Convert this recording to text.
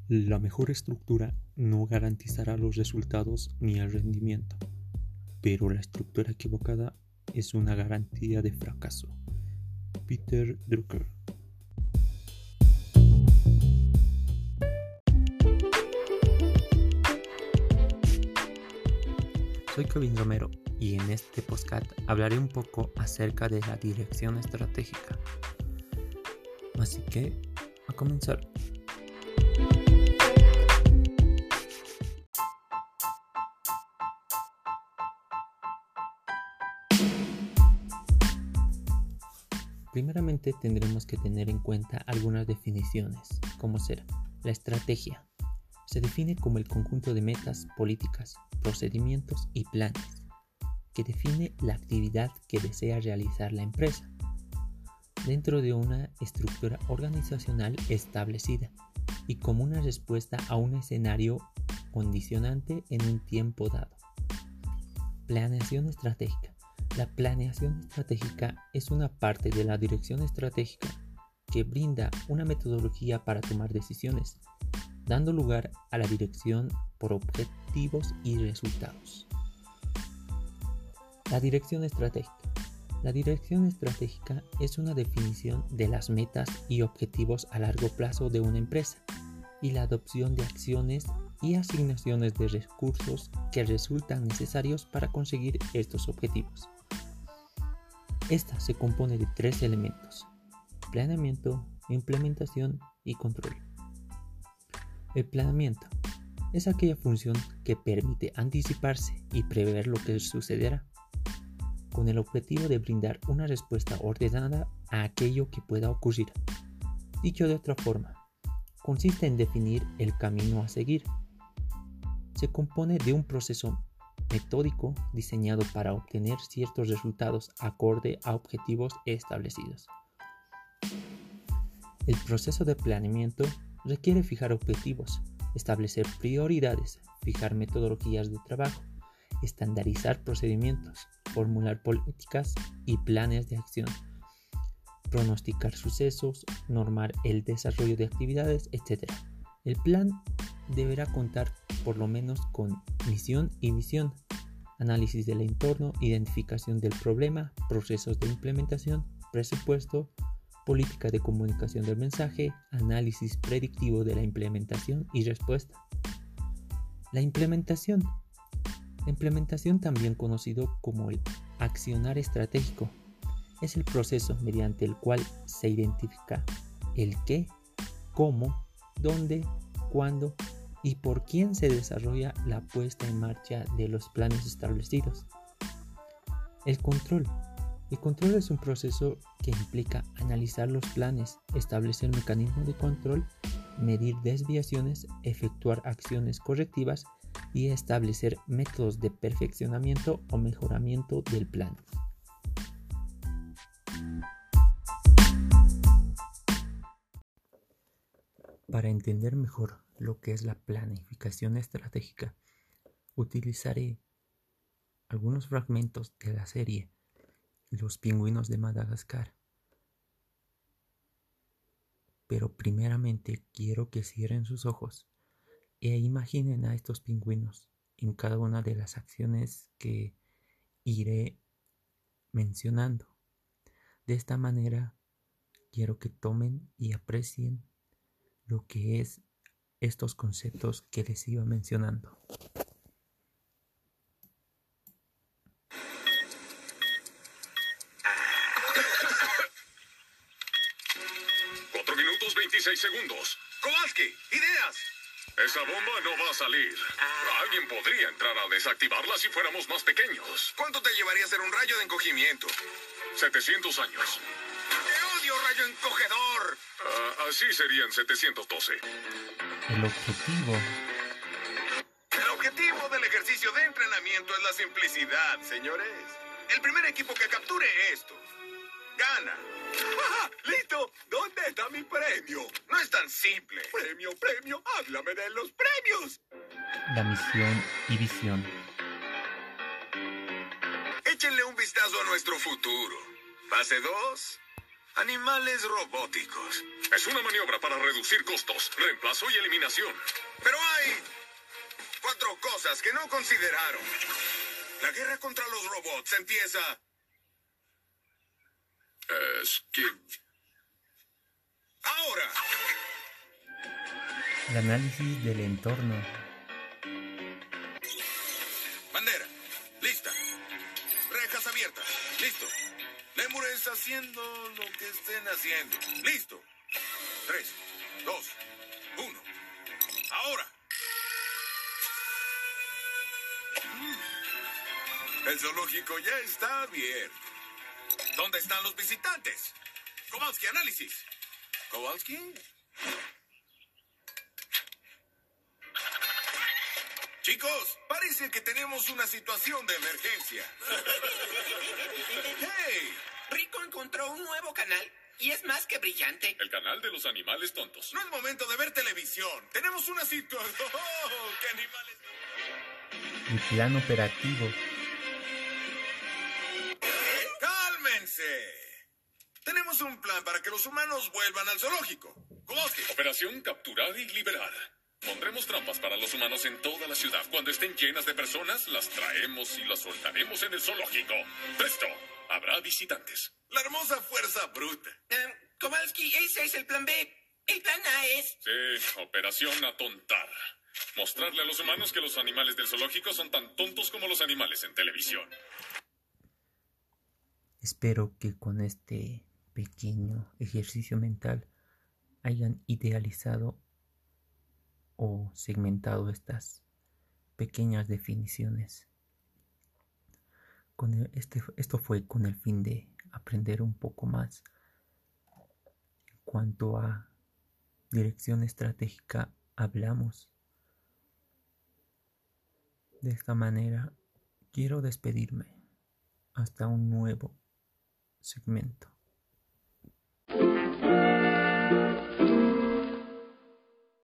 La mejor estructura no garantizará los resultados ni el rendimiento, pero la estructura equivocada es una garantía de fracaso. Peter Drucker. Soy Kevin Romero y en este podcast hablaré un poco acerca de la dirección estratégica. Así que, a comenzar. Primeramente tendremos que tener en cuenta algunas definiciones, como ser la estrategia. Se define como el conjunto de metas, políticas, procedimientos y planes que define la actividad que desea realizar la empresa dentro de una estructura organizacional establecida y como una respuesta a un escenario condicionante en un tiempo dado. Planeación estratégica. La planeación estratégica es una parte de la dirección estratégica que brinda una metodología para tomar decisiones, dando lugar a la dirección por objetivos y resultados. La dirección estratégica. La dirección estratégica es una definición de las metas y objetivos a largo plazo de una empresa y la adopción de acciones y asignaciones de recursos que resultan necesarios para conseguir estos objetivos. Esta se compone de 3 elementos: planeamiento, implementación y control. El planeamiento es aquella función que permite anticiparse y prever lo que sucederá, con el objetivo de brindar una respuesta ordenada a aquello que pueda ocurrir. Dicho de otra forma, consiste en definir el camino a seguir. Se compone de un proceso metódico diseñado para obtener ciertos resultados acorde a objetivos establecidos. El proceso de planeamiento requiere fijar objetivos, establecer prioridades, fijar metodologías de trabajo, estandarizar procedimientos, formular políticas y planes de acción, pronosticar sucesos, normar el desarrollo de actividades, etc. El plan deberá contar por lo menos con misión y visión, análisis del entorno, identificación del problema, procesos de implementación, presupuesto, política de comunicación del mensaje, análisis predictivo de la implementación y respuesta. La implementación, también conocido como el accionar estratégico, es el proceso mediante el cual se identifica el qué, cómo, dónde, cuándo y por quién se desarrolla la puesta en marcha de los planes establecidos. El control es un proceso que implica analizar los planes, establecer mecanismos de control, medir desviaciones, efectuar acciones correctivas y establecer métodos de perfeccionamiento o mejoramiento del plan. Para entender mejor lo que es la planificación estratégica, utilizaré algunos fragmentos de la serie Los pingüinos de Madagascar. Pero primeramente quiero que cierren sus ojos e imaginen a estos pingüinos en cada una de las acciones que iré mencionando. De esta manera quiero que tomen y aprecien lo que es estos conceptos que les iba mencionando. 4 minutos 26 segundos. Kowalski, ideas. Esa bomba no va a salir. Alguien podría entrar a desactivarla si fuéramos más pequeños. ¿Cuánto te llevaría a hacer un rayo de encogimiento? 700 años. ¡Te odio, rayo encogedor! Así serían 712. El objetivo del ejercicio de entrenamiento es la simplicidad, señores. El primer equipo que capture esto gana. ¡Ah! ¡Listo! ¿Dónde está mi premio? No es tan simple. ¡Premio! ¡Háblame de los premios! La misión y visión. Échenle un vistazo a nuestro futuro. Fase 2. Animales robóticos. Es una maniobra para reducir costos, reemplazo y eliminación. Pero hay 4 cosas que no consideraron. La guerra contra los robots empieza... ahora. El análisis del entorno. Bandera. Lista. Rejas abiertas. Listo. Lémures haciendo lo que estén haciendo. Listo. 3, 2, 1. Ahora. El zoológico ya está abierto. ¿Dónde están los visitantes? Kowalski, análisis. ¿Kowalski? Chicos, parece que tenemos una situación de emergencia. ¡Hey! Rico encontró un nuevo canal y es más que brillante. El canal de los animales tontos. No es momento de ver televisión. Tenemos una situación... ¡Oh! ¡Qué animales! El plan operativo. ¡Cálmense! Tenemos un plan para que los humanos vuelvan al zoológico. Kowalski. Operación capturar y liberar. Pondremos trampas para los humanos en toda la ciudad. Cuando estén llenas de personas, las traemos y las soltaremos en el zoológico. ¡Presto! Habrá visitantes. La hermosa fuerza bruta. Kowalski, ese es el plan B. El plan A es... Sí, operación atontar. Mostrarle a los humanos que los animales del zoológico son tan tontos como los animales en televisión. Espero que con este pequeño ejercicio mental hayan idealizado o segmentado estas pequeñas definiciones. Esto fue con el fin de aprender un poco más en cuanto a dirección estratégica hablamos. De esta manera quiero despedirme hasta un nuevo segmento.